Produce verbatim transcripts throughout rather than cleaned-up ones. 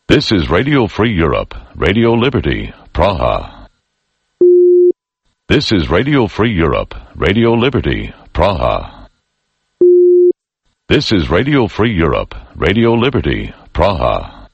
This is Radio Free Europe, Radio Liberty, Praha. This is Radio Free Europe, Radio Liberty, Praha. This is Radio Free Europe, Radio Liberty, Praha.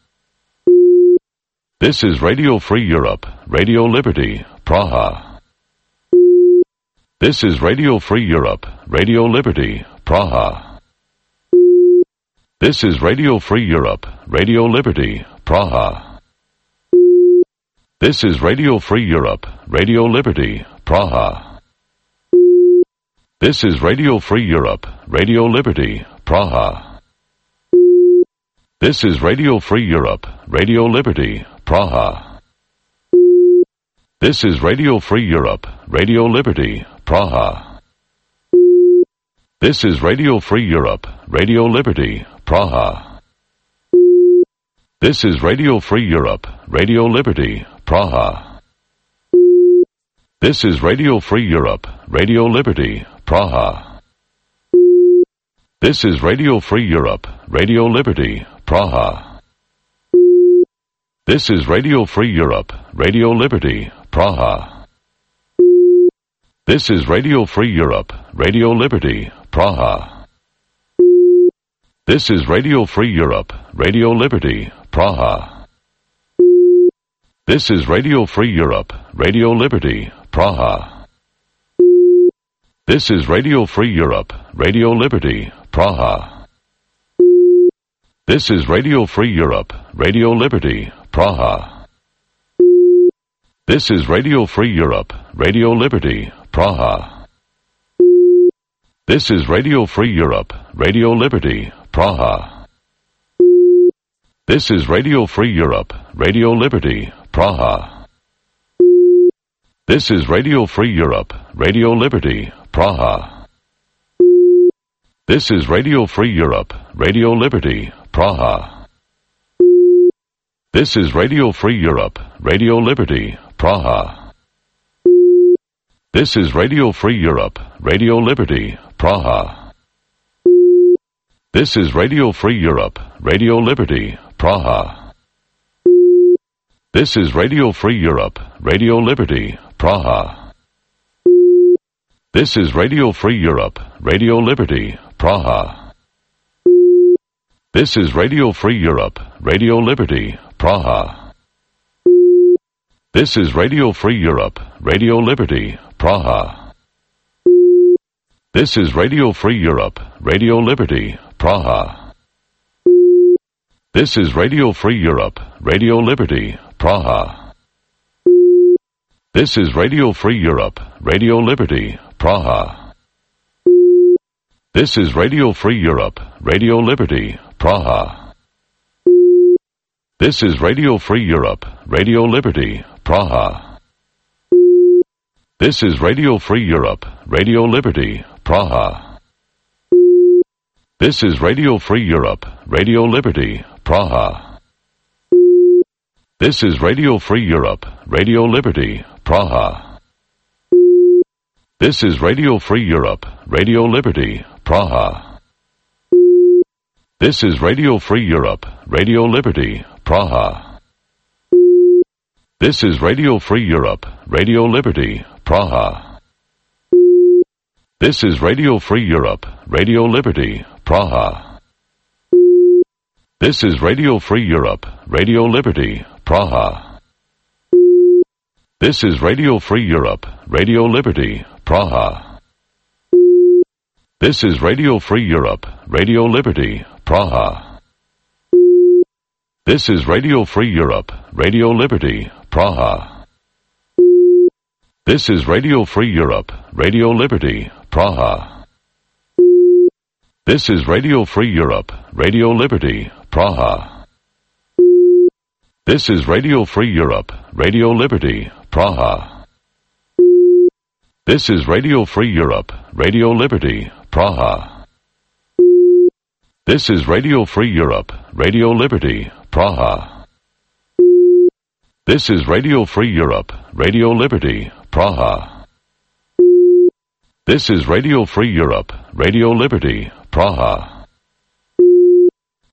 This is Radio Free Europe, Radio Liberty, Praha. This is Radio Free Europe, Radio Liberty, Praha. This is Radio Free Europe, Radio Liberty, Praha. This is Radio Free Europe, Radio Liberty, Praha. This is Radio Free Europe, Radio Liberty, Praha. This is Radio Free Europe, Radio Liberty, Praha. This is Radio Free Europe, Radio Liberty, Praha. This is Radio Free Europe, Radio Liberty, Praha. This is Radio Free Europe, Radio Liberty, Praha. This is Radio Free Europe, Radio Liberty, Praha. This is Radio Free Europe, Radio Liberty, Praha. This is Radio Free Europe, Radio Liberty, Praha. This is Radio Free Europe, Radio Liberty, Praha. This is Radio Free Europe, Radio Liberty, Praha. This is Radio Free Europe, Radio Liberty, Praha. This is Radio Free Europe, Radio Liberty, Praha. This is Radio Free Europe, Radio Liberty, Praha. This is Radio Free Europe, Radio Liberty, Praha. This is Radio Free Europe, Radio Liberty, Praha. This is Radio Free Europe, Radio Liberty, Praha. This is Radio Free Europe, Radio Liberty, Praha. This is Radio Free Europe, Radio Liberty, Praha. This is Radio Free Europe, Radio Liberty, Praha. This is Radio Free Europe, Radio Liberty, Praha. This is Radio Free Europe, Radio Liberty, Praha. This is Radio Free Europe, Radio Liberty, Praha. This is Radio Free Europe, Radio Liberty, Praha. This is Radio Free Europe, Radio Liberty, Praha. This is Radio Free Europe, Radio Liberty, Praha. This is Radio Free Europe, Radio Liberty, Praha. This is Radio Free Europe, Radio Liberty, Praha. This is Radio Free Europe, Radio Liberty, Praha. This is Radio Free Europe, Radio Liberty, Praha. This is Radio Free Europe, Radio Liberty, Praha. This is Radio Free Europe, Radio Liberty, Praha. This is Radio Free Europe, Radio Liberty, Praha. This is Radio Free Europe, Radio Liberty, Praha. This is Radio Free Europe, Radio Liberty, Praha. This is Radio Free Europe, Radio Liberty, Praha. This is Radio Free Europe, Radio Liberty, Praha. This is Radio Free Europe, Radio Liberty, Praha. This is Radio Free Europe, Radio Liberty, Praha. This is Radio Free Europe, Radio Liberty, Praha. This is Radio Free Europe, Radio Liberty, Praha. This is Radio Free Europe, Radio Liberty, Praha. This is Radio Free Europe, Radio Liberty, Praha. This is Radio Free Europe, Radio Liberty, Praha. This is Radio Free Europe, Radio Liberty, Praha. This is Radio Free Europe, Radio Liberty, Praha. This is Radio Free Europe, Radio Liberty, Praha. This is Radio Free Europe, Radio Liberty, Praha. This is Radio Free Europe, Radio Liberty, Praha.